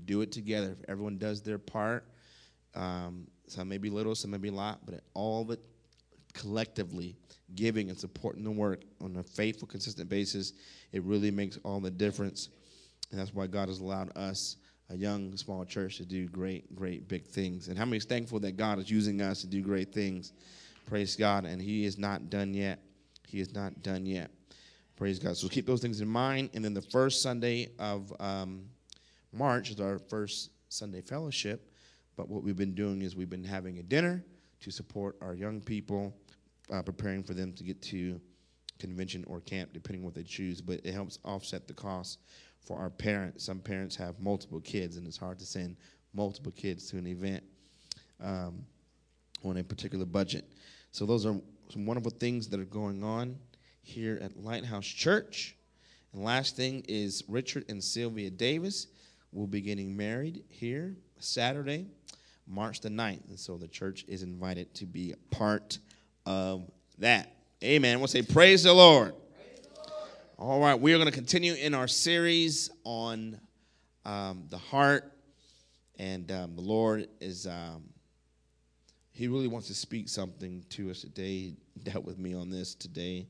do it together. If everyone does their part, some may be little, some may be a lot, but all of it collectively giving and supporting the work on a faithful, consistent basis, it really makes all the difference. And that's why God has allowed us, a young, small church, to do great, great, big things. And how many is thankful that God is using us to do great things? Praise God. And he is not done yet. He is not done yet. Praise God. So keep those things in mind. And then the first Sunday of March is our first Sunday fellowship. But what we've been doing is we've been having a dinner to support our young people, preparing for them to get to convention or camp, depending on what they choose. But it helps offset the cost for our parents. Some parents have multiple kids, and it's hard to send multiple kids to an event on a particular budget. So those are some wonderful things that are going on here at Lighthouse Church. And last thing is Richard and Sylvia Davis will be getting married here Saturday, March the 9th. And so the church is invited to be a part of that. Amen. We'll say praise the Lord. Praise the Lord. All right, we are going to continue in our series on the heart. And the Lord is, he really wants to speak something to us today. He dealt with me on this today.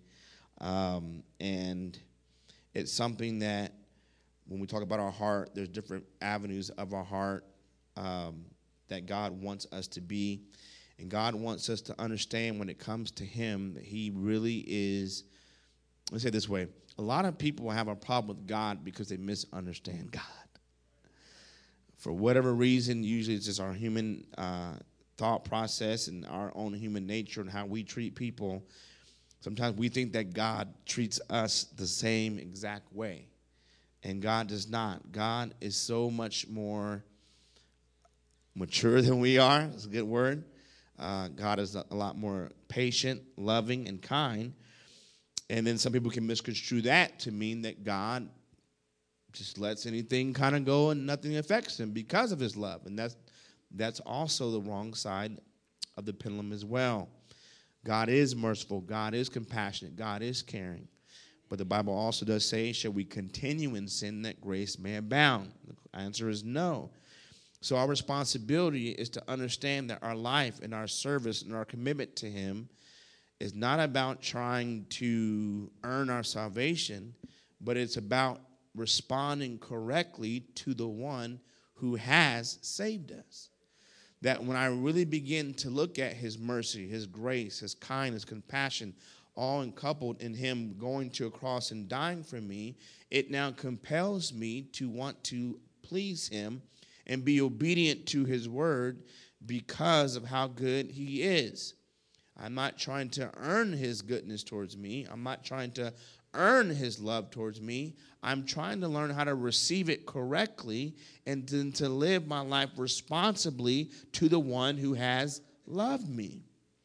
And it's something that when we talk about our heart, there's different avenues of our heart that God wants us to be. And God wants us to understand when it comes to him that he really is, let's say it this way, a lot of people have a problem with God because they misunderstand God. For whatever reason, usually it's just our human thought process and our own human nature and how we treat people. Sometimes we think that God treats us the same exact way. And God does not. God is so much more mature than we are. That's a good word. God is a lot more patient, loving, and kind. And then some people can misconstrue that to mean that God just lets anything kind of go and nothing affects him because of his love. And that's also the wrong side of the pendulum as well. God is merciful. God is compassionate. God is caring. But the Bible also does say, shall we continue in sin that grace may abound? The answer is no. So our responsibility is to understand that our life and our service and our commitment to him is not about trying to earn our salvation, but it's about responding correctly to the one who has saved us. That when I really begin to look at his mercy, his grace, his kindness, compassion, all encoupled in him going to a cross and dying for me, it now compels me to want to please him and be obedient to his word because of how good he is. I'm not trying to earn his goodness towards me. I'm not trying to earn his love towards me. I'm trying to learn how to receive it correctly and then to live my life responsibly to the one who has loved me.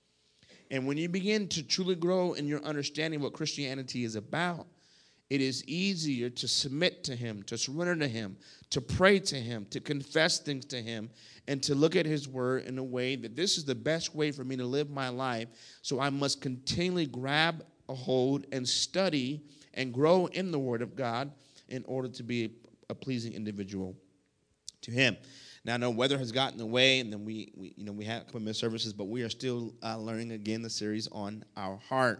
And when you begin to truly grow in your understanding what Christianity is about, it is easier to submit to him, to surrender to him, to pray to him, to confess things to him, and to look at his word in a way that this is the best way for me to live my life. So I must continually grab a hold and study and grow in the word of God in order to be a pleasing individual to him. Now, I know weather has gotten in the way, and then we had a couple of missed services, but we are still learning again the series on our heart.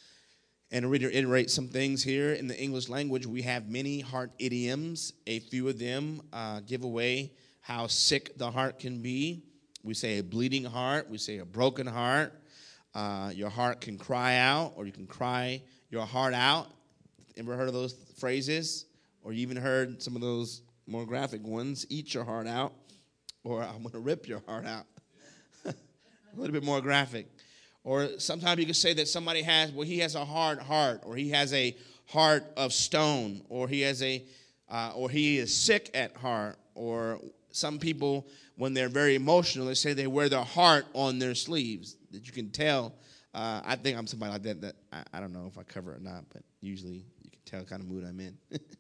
And to reiterate some things here in the English language, we have many heart idioms. A few of them give away how sick the heart can be. We say a bleeding heart. We say a broken heart. Your heart can cry out, or you can cry your heart out. Ever heard of those phrases? Or you even heard some of those more graphic ones, eat your heart out, or I'm going to rip your heart out. A little bit more graphic. Or sometimes you can say that somebody he has a hard heart, or he has a heart of stone, or he is sick at heart. Or some people, when they're very emotional, they say they wear their heart on their sleeves. That you can tell. I think I'm somebody like that I don't know if I cover it or not, but usually you can tell the kind of mood I'm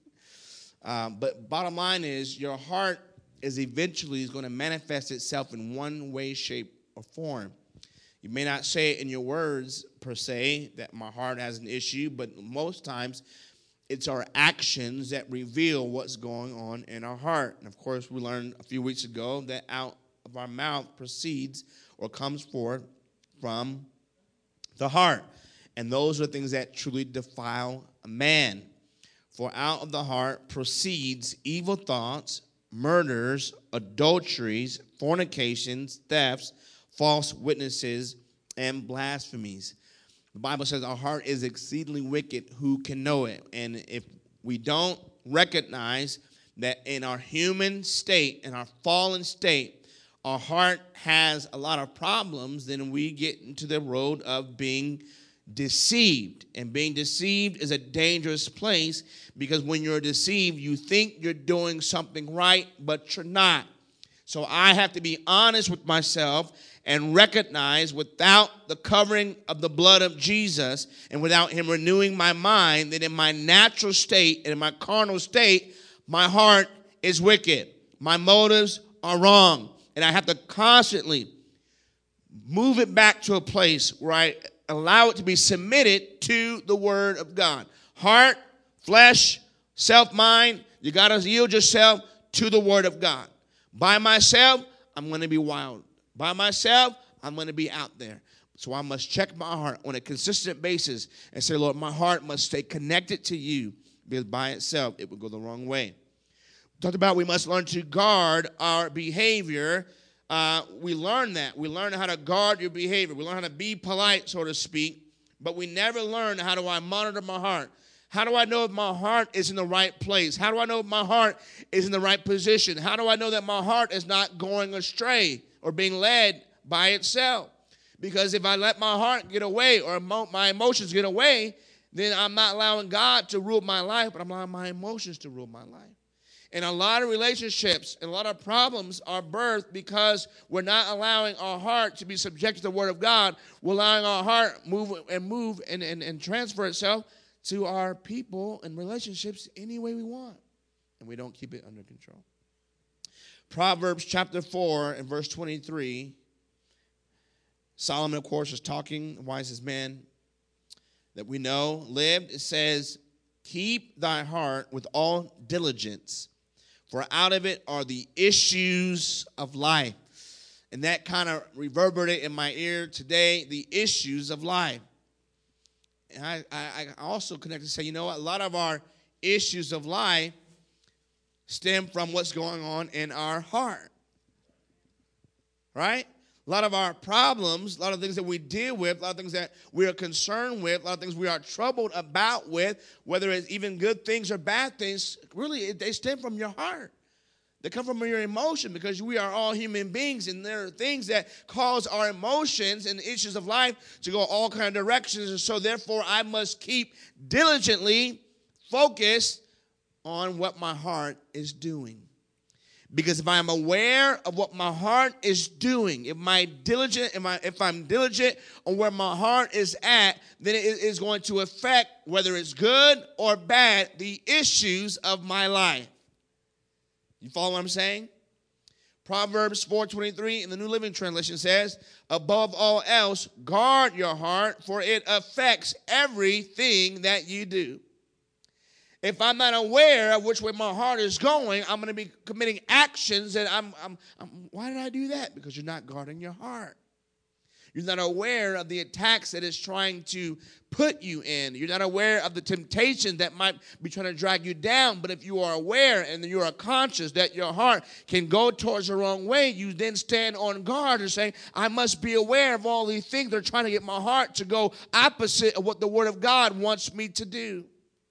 in. But bottom line is, your heart is going to manifest itself in one way, shape, or form. You may not say it in your words per se that my heart has an issue, but most times It's our actions that reveal what's going on in our heart. And, of course, we learned a few weeks ago that out of our mouth proceeds or comes forth from the heart. And those are things that truly defile a man. For out of the heart proceeds evil thoughts, murders, adulteries, fornications, thefts, false witnesses, and blasphemies. The Bible says our heart is exceedingly wicked. Who can know it? And if we don't recognize that in our human state, in our fallen state, our heart has a lot of problems, then we get into the road of being deceived. And being deceived is a dangerous place, because when you're deceived, you think you're doing something right, but you're not. So I have to be honest with myself and recognize, without the covering of the blood of Jesus and without him renewing my mind, that in my natural state and in my carnal state, my heart is wicked. My motives are wrong. And I have to constantly move it back to a place where I allow it to be submitted to the word of God. Heart, flesh, self-mind, you got to yield yourself to the word of God. By myself, I'm going to be wild. By myself, I'm going to be out there. So I must check my heart on a consistent basis and say, Lord, my heart must stay connected to you, because by itself, it would go the wrong way. We talked about we must learn to guard our behavior. We learn that. We learn how to guard your behavior. We learn how to be polite, so to speak, but we never learn how do I monitor my heart. How do I know if my heart is in the right place? How do I know if my heart is in the right position? How do I know that my heart is not going astray or being led by itself? Because if I let my heart get away or my emotions get away, then I'm not allowing God to rule my life, but I'm allowing my emotions to rule my life. And a lot of relationships and a lot of problems are birthed because we're not allowing our heart to be subject to the word of God. We're allowing our heart move and transfer itself to our people and relationships any way we want. And we don't keep it under control. Proverbs chapter 4 and verse 23. Solomon, of course, is talking, the wisest man that we know lived. It says, keep thy heart with all diligence, for out of it are the issues of life. And that kind of reverberated in my ear today, the issues of life. And I also connect and say, you know what? A lot of our issues of life stem from what's going on in our heart. Right? A lot of our problems, a lot of things that we deal with, a lot of things that we are concerned with, a lot of things we are troubled about with, whether it's even good things or bad things, really, they stem from your heart. They come from your emotion, because we are all human beings, and there are things that cause our emotions and the issues of life to go all kinds of directions. And so, therefore, I must keep diligently focused on what my heart is doing. Because if I am aware of what my heart is doing, if I'm diligent on where my heart is at, then it is going to affect, whether it's good or bad, the issues of my life. You follow what I'm saying? Proverbs 4:23 in the New Living Translation says, above all else, guard your heart, for it affects everything that you do. If I'm not aware of which way my heart is going, I'm going to be committing actions that why did I do that? Because you're not guarding your heart. You're not aware of the attacks that it's trying to put you in. You're not aware of the temptation that might be trying to drag you down. But if you are aware and you are conscious that your heart can go towards the wrong way, you then stand on guard and say, I must be aware of all these things that are trying to get my heart to go opposite of what the Word of God wants me to do.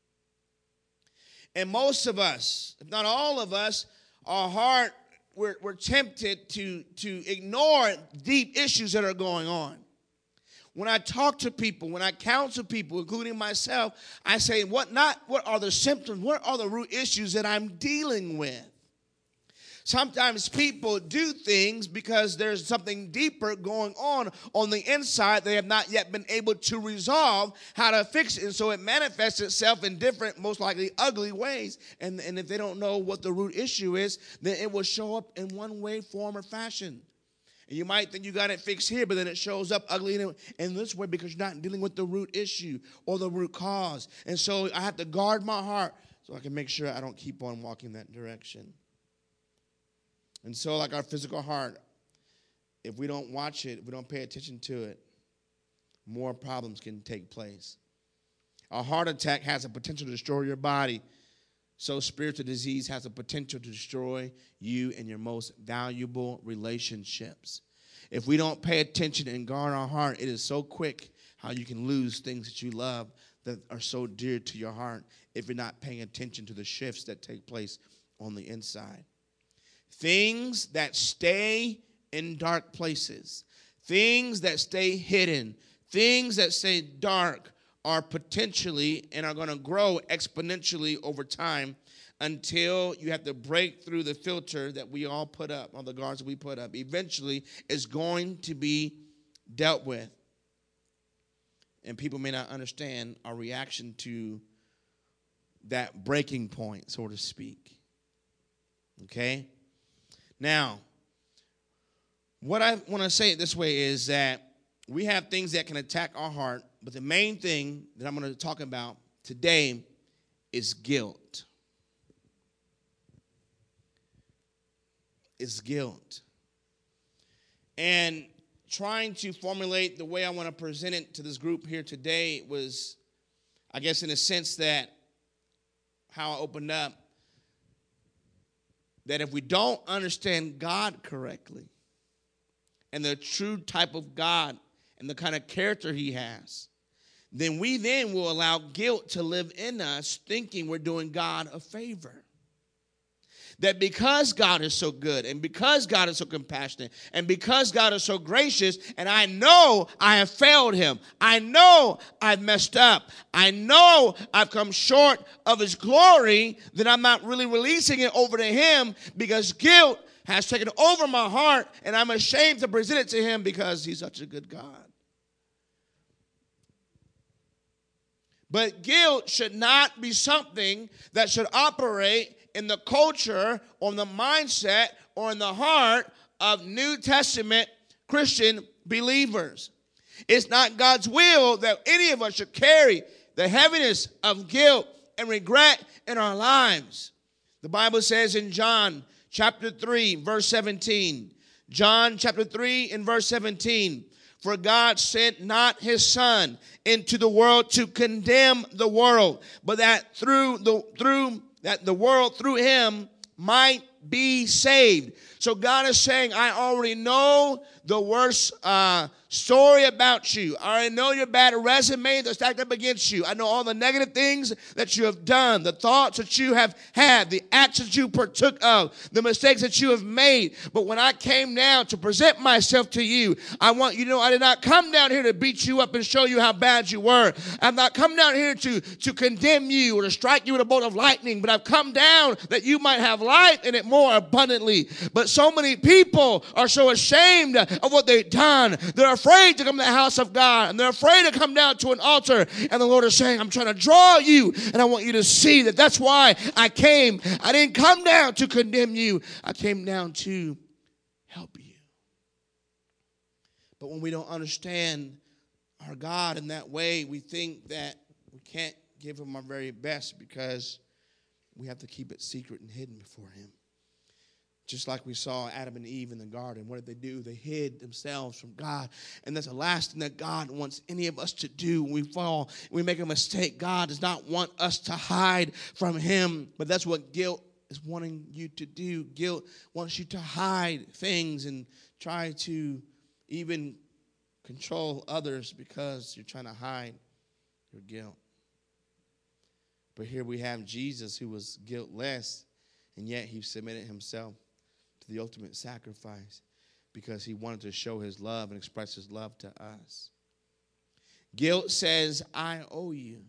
And most of us, if not all of us, our heart, we're tempted to ignore deep issues that are going on. When I talk to people, when I counsel people, including myself, I say, what are the symptoms? What are the root issues that I'm dealing with? Sometimes people do things because there's something deeper going on the inside they have not yet been able to resolve how to fix it. And so it manifests itself in different, most likely ugly ways. And if they don't know what the root issue is, then it will show up in one way, form, or fashion. And you might think you got it fixed here, but then it shows up ugly in this way because you're not dealing with the root issue or the root cause. And so I have to guard my heart so I can make sure I don't keep on walking that direction. And so like our physical heart, if we don't watch it, if we don't pay attention to it, more problems can take place. A heart attack has a potential to destroy your body. So spiritual disease has a potential to destroy you and your most valuable relationships. If we don't pay attention and guard our heart, it is so quick how you can lose things that you love that are so dear to your heart if you're not paying attention to the shifts that take place on the inside. Things that stay in dark places, things that stay hidden, things that stay dark are potentially and are going to grow exponentially over time until you have to break through the filter that we all put up, all the guards that we put up. Eventually, it's going to be dealt with. And people may not understand our reaction to that breaking point, so to speak. Okay? Now, what I want to say it this way is that we have things that can attack our heart, but the main thing that I'm going to talk about today is guilt. It's guilt. And trying to formulate the way I want to present it to this group here today was, I guess, in a sense that how I opened up, that if we don't understand God correctly and the true type of God and the kind of character he has, then we then will allow guilt to live in us, thinking we're doing God a favor. That because God is so good and because God is so compassionate and because God is so gracious, and I know I have failed him, I know I've messed up, I know I've come short of his glory, then I'm not really releasing it over to him because guilt has taken over my heart and I'm ashamed to present it to him because he's such a good God. But guilt should not be something that should operate in the culture or in the mindset or in the heart of New Testament Christian believers. It's not God's will that any of us should carry the heaviness of guilt and regret in our lives. The Bible says in John chapter 3, verse 17, John chapter 3 and verse 17, for God sent not his Son into the world to condemn the world, but that the world through him might be saved. So God is saying, I already know the worst story about you. I already know your bad resume that's stacked up against you. I know all the negative things that you have done, the thoughts that you have had, the actions you partook of, the mistakes that you have made. But when I came down to present myself to you, I want you to know I did not come down here to beat you up and show you how bad you were. I've not come down here to condemn you or to strike you with a bolt of lightning, but I've come down that you might have life in it more abundantly. But so many people are so ashamed of what they've done. They're afraid to come to the house of God, and they're afraid to come down to an altar. And the Lord is saying, I'm trying to draw you, and I want you to see that that's why I came. I didn't come down to condemn you. I came down to help you. But when we don't understand our God in that way, we think that we can't give him our very best because we have to keep it secret and hidden before him. Just like we saw Adam and Eve in the garden. What did they do? They hid themselves from God. And that's the last thing that God wants any of us to do when we fall. When we make a mistake, God does not want us to hide from him. But that's what guilt is wanting you to do. Guilt wants you to hide things and try to even control others because you're trying to hide your guilt. But here we have Jesus, who was guiltless, and yet he submitted himself to the ultimate sacrifice because he wanted to show his love and express his love to us. Guilt says, I owe you.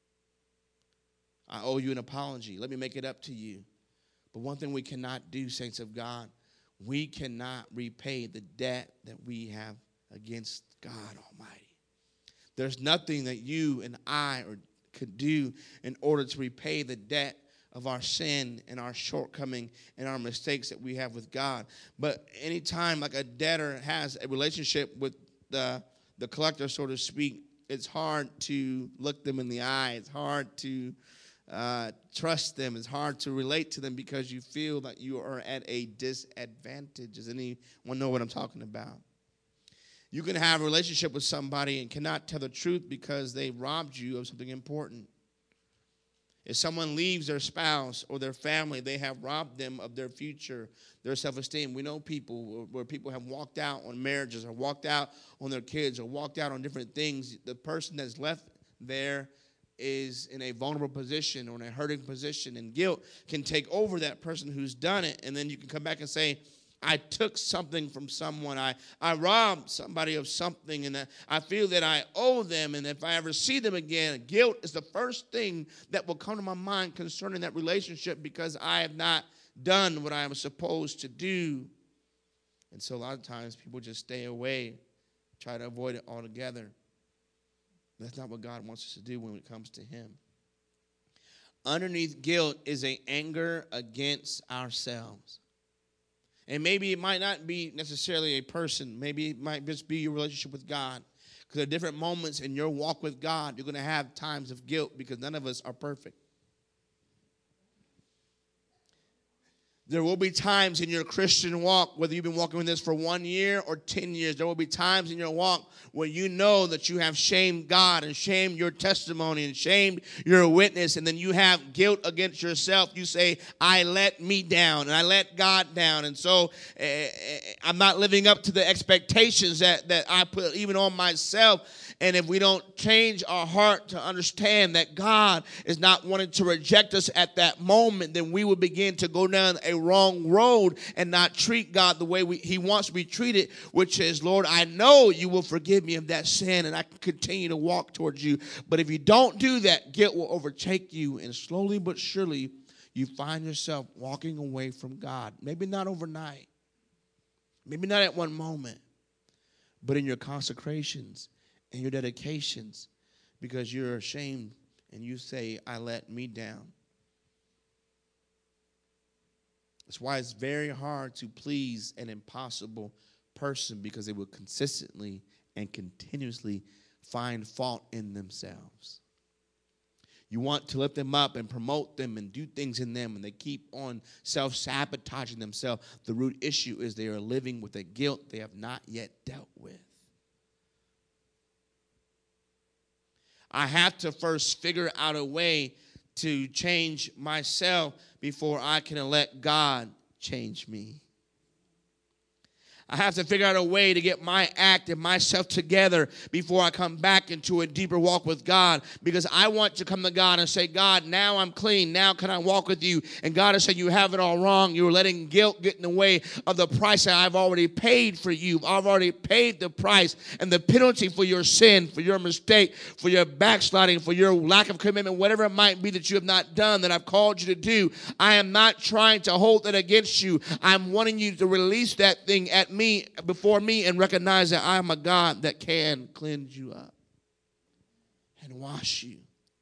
I owe you an apology. Let me make it up to you. But one thing we cannot do, saints of God, we cannot repay the debt that we have against God Almighty. There's nothing that you and I could do in order to repay the debt of our sin and our shortcoming and our mistakes that we have with God. But anytime like a debtor has a relationship with the collector, so to speak, it's hard to look them in the eye. It's hard to trust them. It's hard to relate to them because you feel that you are at a disadvantage. Does anyone know what I'm talking about? You can have a relationship with somebody and cannot tell the truth because they robbed you of something important. If someone leaves their spouse or their family, they have robbed them of their future, their self-esteem. We know people where people have walked out on marriages or walked out on their kids or walked out on different things. The person that's left there is in a vulnerable position or in a hurting position, and guilt can take over that person who's done it, and then you can come back and say, I took something from someone. I robbed somebody of something, and I feel that I owe them, and if I ever see them again, guilt is the first thing that will come to my mind concerning that relationship because I have not done what I am supposed to do. And so a lot of times people just stay away, try to avoid it altogether. That's not what God wants us to do when it comes to him. Underneath guilt is an anger against ourselves. And maybe it might not be necessarily a person. Maybe it might just be your relationship with God. Because at different moments in your walk with God, you're going to have times of guilt because none of us are perfect. There will be times in your Christian walk, whether you've been walking with this for 1 year or 10 years, there will be times in your walk where you know that you have shamed God and shamed your testimony and shamed your witness, and then you have guilt against yourself. You say, I let me down and I let God down, and so I'm not living up to the expectations that I put even on myself. And if we don't change our heart to understand that God is not wanting to reject us at that moment, then we will begin to go down a wrong road and not treat God the way he wants to be treated, which is, Lord, I know you will forgive me of that sin and I can continue to walk towards you. But if you don't do that, guilt will overtake you, and slowly but surely you find yourself walking away from God. Maybe not overnight, maybe not at one moment, but in your consecrations and your dedications, because you're ashamed and you say, I let me down. That's why it's very hard to please an impossible person, because they will consistently and continuously find fault in themselves. You want to lift them up and promote them and do things in them, and they keep on self-sabotaging themselves. The root issue is they are living with a guilt they have not yet dealt with. I have to first figure out a way to change myself before I can let God change me. I have to figure out a way to get my act and myself together before I come back into a deeper walk with God, because I want to come to God and say, God, now I'm clean. Now can I walk with you? And God is saying, you have it all wrong. You're letting guilt get in the way of the price that I've already paid for you. I've already paid the price and the penalty for your sin, for your mistake, for your backsliding, for your lack of commitment, whatever it might be that you have not done that I've called you to do. I am not trying to hold that against you. I'm wanting you to release that thing at me, before me, and recognize that I am a God that can cleanse you up and wash you.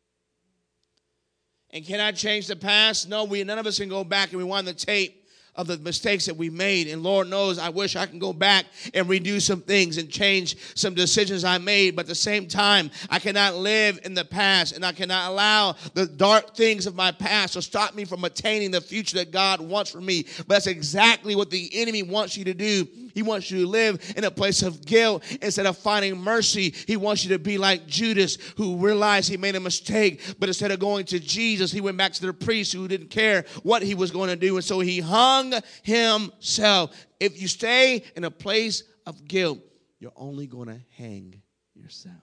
And can I change the past? No, none of us can go back and rewind the tape of the mistakes that we made. And Lord knows I wish I can go back and redo some things and change some decisions I made. But at the same time, I cannot live in the past, and I cannot allow the dark things of my past to stop me from attaining the future that God wants for me. But that's exactly what the enemy wants you to do. He wants you to live in a place of guilt instead of finding mercy. He wants you to be like Judas, who realized he made a mistake, but instead of going to Jesus, he went back to the priest who didn't care what he was going to do. And so he hung himself. If you stay in a place of guilt, you're only going to hang yourself.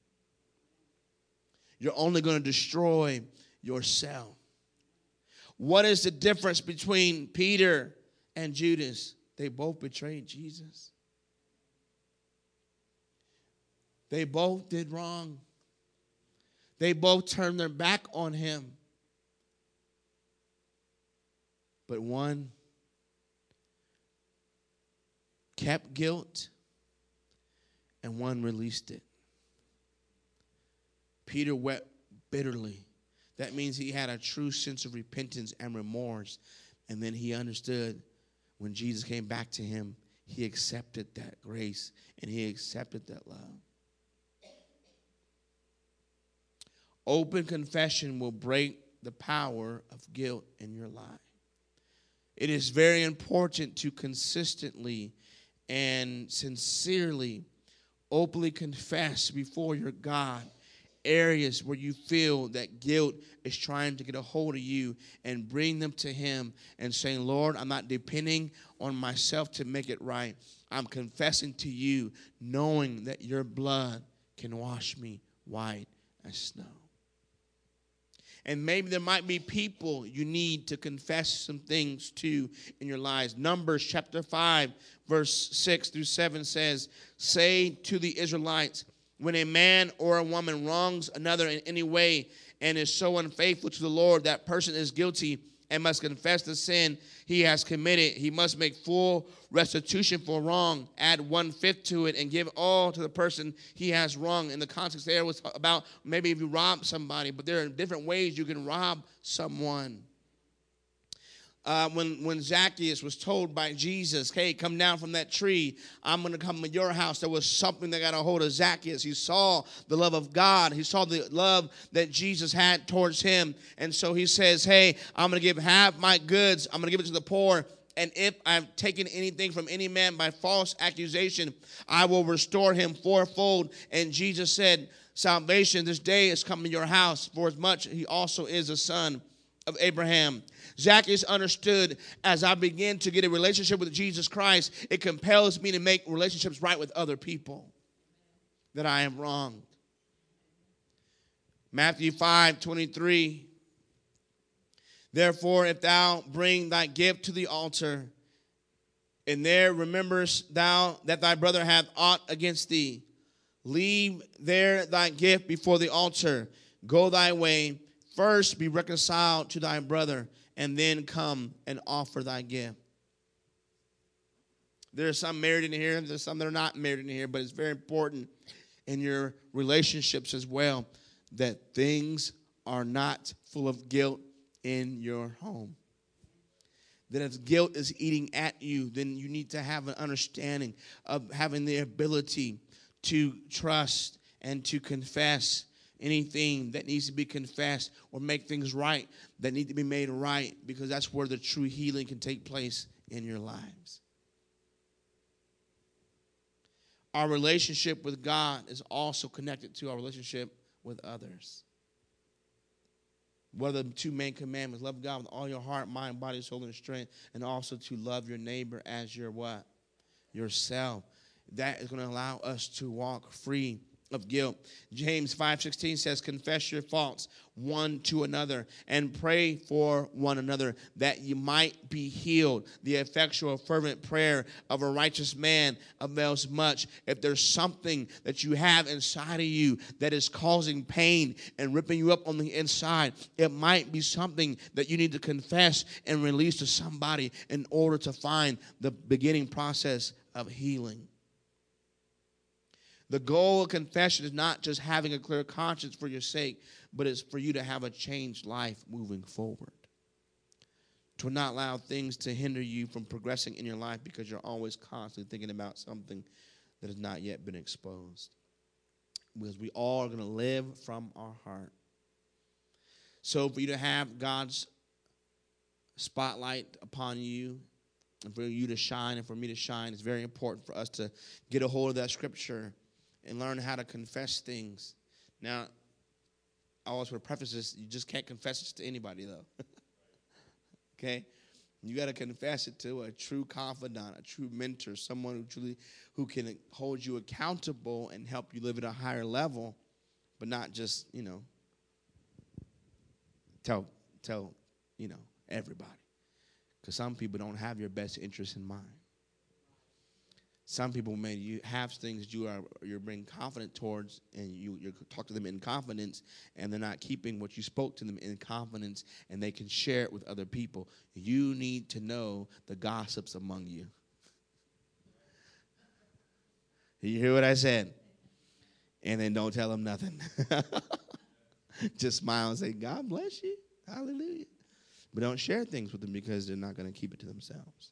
You're only going to destroy yourself. What is the difference between Peter and Judas? They both betrayed Jesus. They both did wrong. They both turned their back on him. But one kept guilt and one released it. Peter wept bitterly That means he had a true sense of repentance and remorse. And then he understood when Jesus came back to him, he accepted that grace and he accepted that love. Open confession will break the power of guilt in your life. It is very important to consistently and sincerely, openly confess before your God areas where you feel that guilt is trying to get a hold of you, and bring them to him and saying, Lord, I'm not depending on myself to make it right. I'm confessing to you, knowing that your blood can wash me white as snow. And maybe there might be people you need to confess some things to in your lives. Numbers chapter 5, verse 6 through 7 says, say to the Israelites, when a man or a woman wrongs another in any way and is so unfaithful to the Lord, that person is guilty and must confess the sin he has committed. He must make full restitution for wrong, add 1/5 to it, and give all to the person he has wronged. In the context there was about maybe if you rob somebody, but there are different ways you can rob someone. When Zacchaeus was told by Jesus, hey, come down from that tree, I'm going to come to your house, there was something that got a hold of Zacchaeus. He saw the love of God. He saw the love that Jesus had towards him. And so he says, hey, I'm going to give half my goods. I'm going to give it to the poor. And if I've taken anything from any man by false accusation, I will restore him fourfold. And Jesus said, salvation this day is coming to your house, for as much he also is a son of Abraham. Zacchaeus understood, as I begin to get a relationship with Jesus Christ, it compels me to make relationships right with other people that I have wronged. Matthew 5:23. Therefore, if thou bring thy gift to the altar, and there rememberest thou that thy brother hath aught against thee, leave there thy gift before the altar. Go thy way. First be reconciled to thy brother, and then come and offer thy gift. There are some married in here, there's some that are not married in here, but it's very important in your relationships as well that things are not full of guilt in your home. That if guilt is eating at you, then you need to have an understanding of having the ability to trust and to confess anything that needs to be confessed, or make things right that need to be made right, because that's where the true healing can take place in your lives. Our relationship with God is also connected to our relationship with others. What are the two main commandments? Love God with all your heart, mind, body, soul, and strength, and also to love your neighbor as your what? Yourself. That is going to allow us to walk free of guilt. James 5:16 says, confess your faults one to another and pray for one another that you might be healed. The effectual fervent prayer of a righteous man avails much. If there's something that you have inside of you that is causing pain and ripping you up on the inside, it might be something that you need to confess and release to somebody in order to find the beginning process of healing. The goal of confession is not just having a clear conscience for your sake, but it's for you to have a changed life moving forward. To not allow things to hinder you from progressing in your life because you're always constantly thinking about something that has not yet been exposed. Because we all are going to live from our heart. So for you to have God's spotlight upon you, and for you to shine and for me to shine, it's very important for us to get a hold of that scripture and learn how to confess things. Now, I always want to preface this, you just can't confess this to anybody, though. Okay? You got to confess it to a true confidant, a true mentor, someone who can hold you accountable and help you live at a higher level, but not just, tell everybody. Because some people don't have your best interest in mind. Some people you have things that you're being confident towards, and you talk to them in confidence, and they're not keeping what you spoke to them in confidence, and they can share it with other people. You need to know the gossips among you. You hear what I said? And then don't tell them nothing. Just smile and say, God bless you. Hallelujah. But don't share things with them because they're not going to keep it to themselves.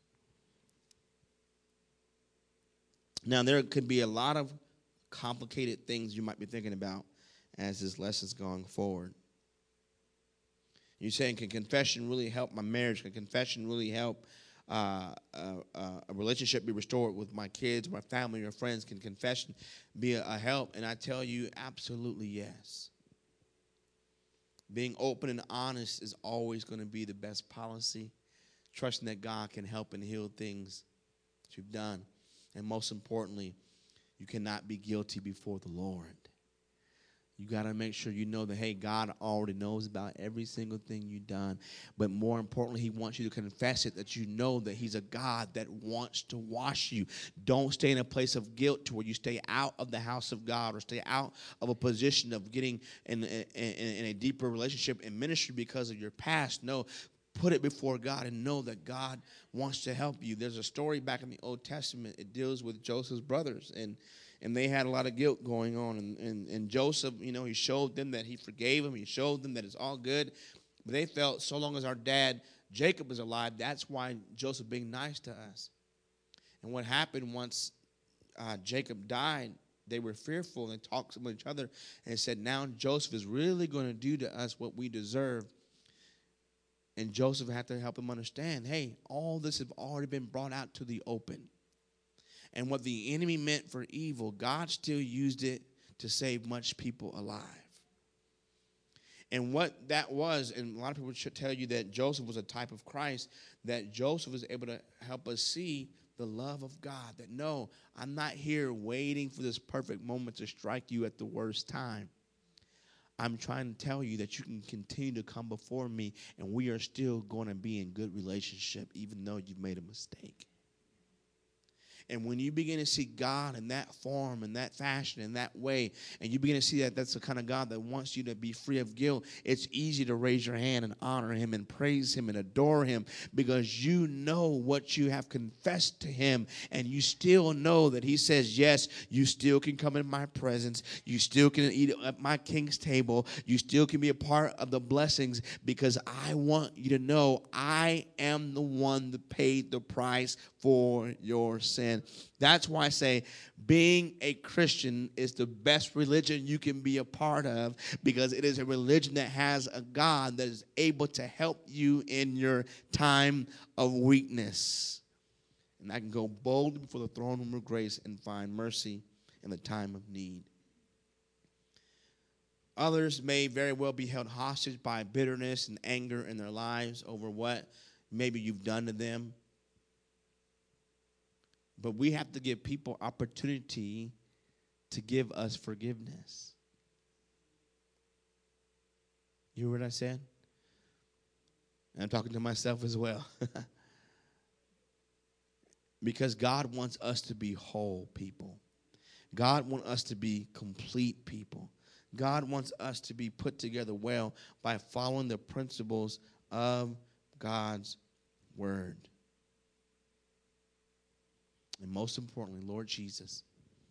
Now, there could be a lot of complicated things you might be thinking about as this lesson's going forward. You're saying, can confession really help my marriage? Can confession really help a relationship be restored with my kids, my family, or friends? Can confession be a help? And I tell you, absolutely yes. Being open and honest is always going to be the best policy. Trusting that God can help and heal things that you've done. And most importantly, you cannot be guilty before the Lord. You got to make sure you know that, hey, God already knows about every single thing you've done. But more importantly, he wants you to confess it, that you know that he's a God that wants to wash you. Don't stay in a place of guilt to where you stay out of the house of God or stay out of a position of getting in a deeper relationship in ministry because of your past. No, put it before God and know that God wants to help you. There's a story back in the Old Testament. It deals with Joseph's brothers, and they had a lot of guilt going on. And Joseph, he showed them that he forgave them. He showed them that it's all good. But they felt so long as our dad Jacob is alive, that's why Joseph being nice to us. And what happened once Jacob died, they were fearful and talked with each other and said, now Joseph is really going to do to us what we deserve. And Joseph had to help him understand, hey, all this has already been brought out to the open. And what the enemy meant for evil, God still used it to save much people alive. And what that was, and a lot of people should tell you that Joseph was a type of Christ, that Joseph was able to help us see the love of God. That no, I'm not here waiting for this perfect moment to strike you at the worst time. I'm trying to tell you that you can continue to come before me, and we are still going to be in good relationship, even though you've made a mistake. And when you begin to see God in that form, in that fashion, in that way, and you begin to see that that's the kind of God that wants you to be free of guilt, it's easy to raise your hand and honor him and praise him and adore him because you know what you have confessed to him, and you still know that he says, yes, you still can come in my presence. You still can eat at my king's table. You still can be a part of the blessings because I want you to know I am the one that paid the price for your sin. That's why I say being a Christian is the best religion you can be a part of because it is a religion that has a God that is able to help you in your time of weakness. And I can go boldly before the throne room of grace and find mercy in the time of need. Others may very well be held hostage by bitterness and anger in their lives over what maybe you've done to them. But we have to give people opportunity to give us forgiveness. You hear what I said? And I'm talking to myself as well. Because God wants us to be whole people. God wants us to be complete people. God wants us to be put together well by following the principles of God's word. And most importantly, Lord Jesus,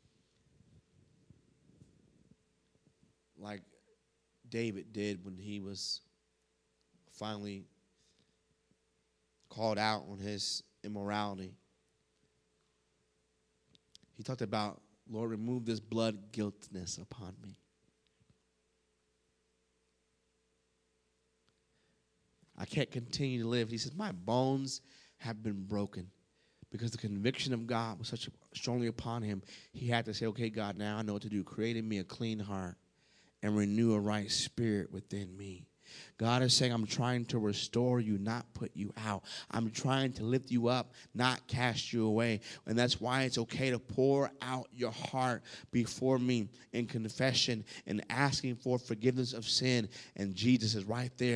like David did when he was finally called out on his immorality. He talked about, Lord, remove this blood guiltiness upon me. I can't continue to live. He says, my bones have been broken. Because the conviction of God was such strongly upon him, he had to say, okay, God, now I know what to do. Create in me a clean heart and renew a right spirit within me. God is saying, I'm trying to restore you, not put you out. I'm trying to lift you up, not cast you away. And that's why it's okay to pour out your heart before me in confession and asking for forgiveness of sin. And Jesus is right there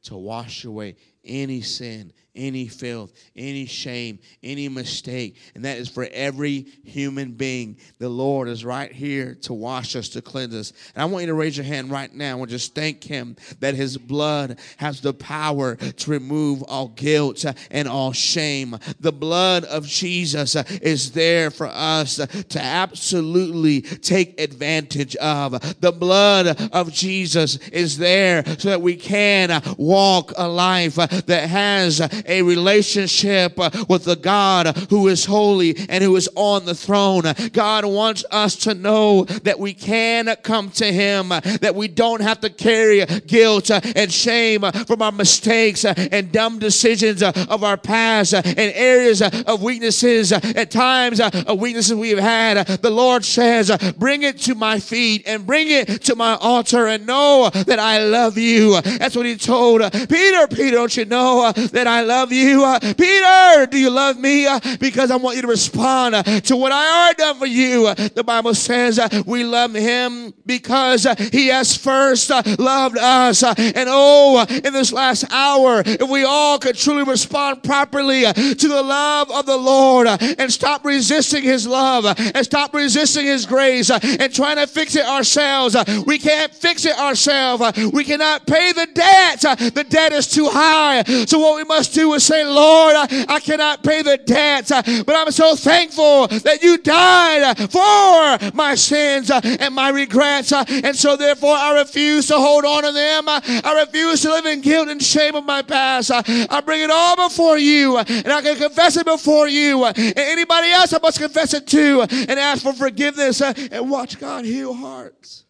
to wash away any sin, any filth, any shame, any mistake. And that is for every human being. The Lord is right here to wash us, to cleanse us. And I want you to raise your hand right now and just thank him that his blood has the power to remove all guilt and all shame. The blood of Jesus is there for us to absolutely take advantage of. The blood of Jesus is there so that we can walk a life that has a relationship with the God who is holy and who is on the throne. God wants us to know that we can come to him, that we don't have to carry guilt and shame from our mistakes and dumb decisions of our past and areas of weaknesses, at times of weaknesses we have had. The Lord says, bring it to my feet and bring it to my altar and know that I love you. That's what he told Peter. Peter, don't you know that I love you? Peter, do you love me? Because I want you to respond to what I already done for you. The Bible says we love him because he has first loved us. And in this last hour, if we all could truly respond properly to the love of the Lord and stop resisting his love and stop resisting his grace and trying to fix it ourselves. We can't fix it ourselves. We cannot pay the debt. The debt is too high. So what we must do is say, Lord, I cannot pay the debt, but I'm so thankful that you died for my sins and my regrets. And so therefore I refuse to hold on to them. I refuse to live in guilt and shame of my past. I bring it all before you, and I can confess it before you. And anybody else, I must confess it too and ask for forgiveness and watch God heal hearts.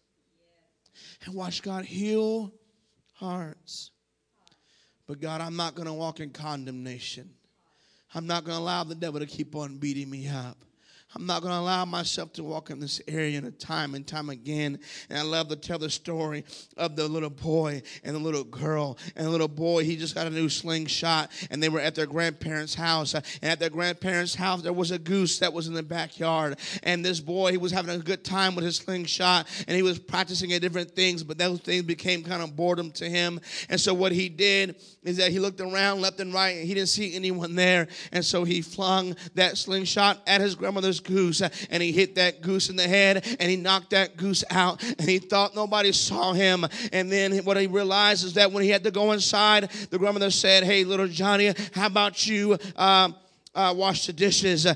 And watch God heal hearts. But God, I'm not going to walk in condemnation. I'm not going to allow the devil to keep on beating me up. I'm not going to allow myself to walk in this area time and time again. And I love to tell the story of the little boy and the little girl. And the little boy, he just got a new slingshot. And they were at their grandparents' house. And at their grandparents' house, there was a goose that was in the backyard. And this boy, he was having a good time with his slingshot. And he was practicing at different things. But those things became kind of boredom to him. And so what he did is that he looked around left and right. And he didn't see anyone there. And so he flung that slingshot at his grandmother's goose, and he hit that goose in the head, and he knocked that goose out, and he thought nobody saw him. And then what he realized is that when he had to go inside, the grandmother said, hey, little Johnny, how about you wash the dishes?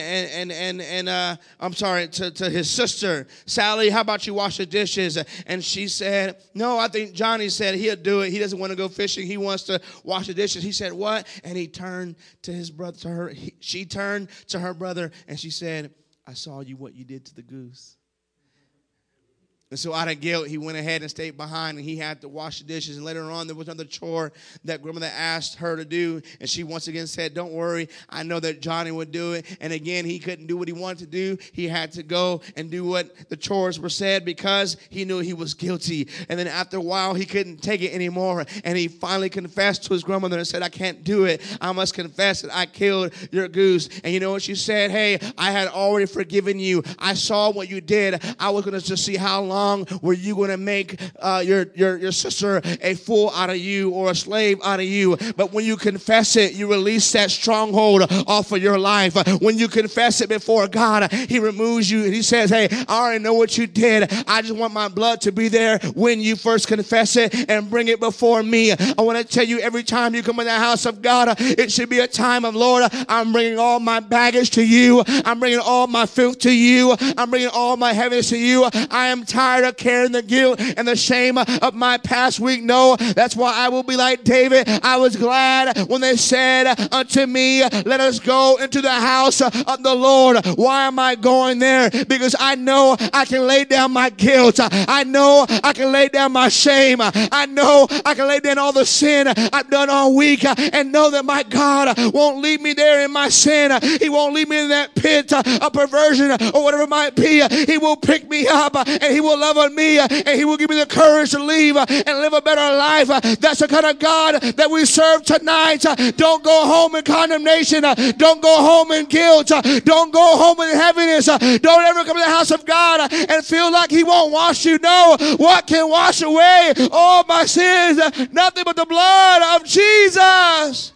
I'm sorry, to his sister, Sally, how about you wash the dishes? And she said, no, I think Johnny said he'll do it. He doesn't want to go fishing. He wants to wash the dishes. He said, what? And he turned to his brother, she turned to her brother, and she said, I saw you what you did to the goose. And so out of guilt, he went ahead and stayed behind, and he had to wash the dishes. And later on, there was another chore that grandmother asked her to do. And she once again said, don't worry, I know that Johnny would do it. And again, he couldn't do what he wanted to do. He had to go and do what the chores were said because he knew he was guilty. And then after a while, he couldn't take it anymore. And he finally confessed to his grandmother and said, I can't do it. I must confess that I killed your goose. And you know what she said? Hey, I had already forgiven you. I saw what you did. I was going to just see how long were you going to make your sister a fool out of you or a slave out of you. But when you confess it, you release that stronghold off of your life. When you confess it before God, he removes you and he says, hey, I already know what you did. I just want my blood to be there when you first confess it and bring it before me. I want to tell you, every time you come in the house of God, it should be a time of, Lord, I'm bringing all my baggage to you. I'm bringing all my filth to you. I'm bringing all my heaviness to you. I am tired of carrying the guilt and the shame of my past week. No, that's why I will be like David. I was glad when they said unto me, let us go into the house of the Lord. Why am I going there? Because I know I can lay down my guilt. I know I can lay down my shame. I know I can lay down all the sin I've done all week and know that my God won't leave me there in my sin. He won't leave me in that pit of perversion or whatever it might be. He will pick me up and he will will love on me, and he will give me the courage to leave and live a better life. That's the kind of God that we serve tonight. Don't go home in condemnation. Don't go home in guilt. Don't go home in heaviness. Don't ever come to the house of God and feel like he won't wash you. No, what can wash away all my sins? Nothing but the blood of Jesus.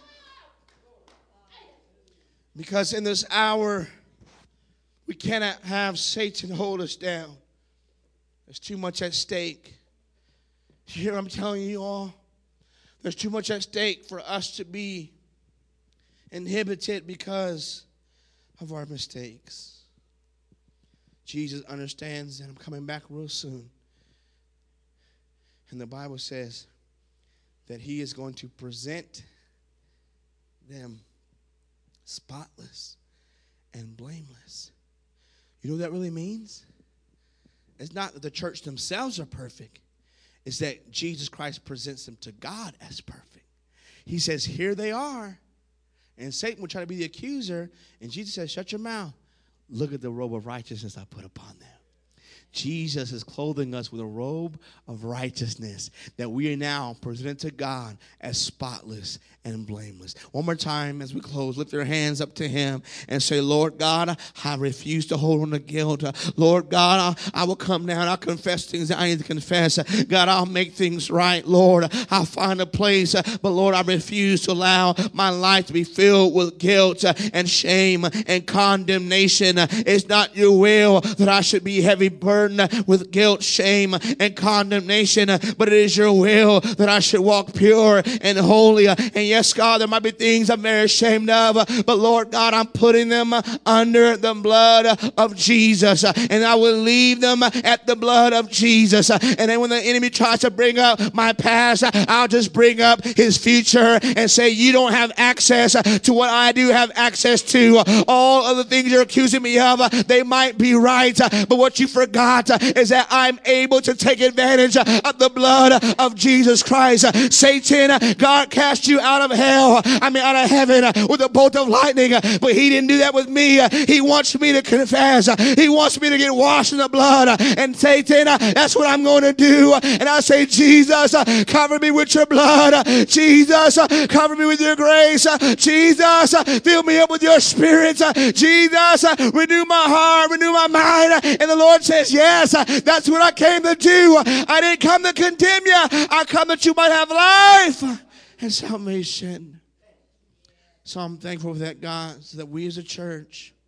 Because in this hour, we cannot have Satan hold us down. There's too much at stake. You hear what I'm telling you all? There's too much at stake for us to be inhibited because of our mistakes. Jesus understands that I'm coming back real soon. And the Bible says that he is going to present them spotless and blameless. You know what that really means? It's not that the church themselves are perfect. It's that Jesus Christ presents them to God as perfect. He says, here they are. And Satan will try to be the accuser. And Jesus says, shut your mouth. Look at the robe of righteousness I put upon them. Jesus is clothing us with a robe of righteousness that we are now presented to God as spotless and blameless. One more time as we close, lift your hands up to him and say, Lord God, I refuse to hold on to guilt. Lord God, I will come down. I'll confess things that I need to confess. God, I'll make things right. Lord, I'll find a place. But Lord, I refuse to allow my life to be filled with guilt and shame and condemnation. It's not your will that I should be heavy burdened with guilt, shame, and condemnation, but it is your will that I should walk pure and holy. And yes, God, there might be things I'm very ashamed of, but Lord God, I'm putting them under the blood of Jesus, and I will leave them at the blood of Jesus. And then when the enemy tries to bring up my past, I'll just bring up his future and say, you don't have access to what I do have access to. All of the things you're accusing me of, they might be right, but what you forgot is that I'm able to take advantage of the blood of Jesus Christ. Satan, God cast you out of out of heaven with a bolt of lightning, but he didn't do that with me. He wants me to confess. He wants me to get washed in the blood. And Satan, that's what I'm going to do. And I say, Jesus, cover me with your blood. Jesus, cover me with your grace. Jesus, fill me up with your spirit. Jesus, renew my heart, renew my mind. And the Lord says, yes, that's what I came to do. I didn't come to condemn you. I come that you might have life and salvation. So I'm thankful for that, God, so that we as a church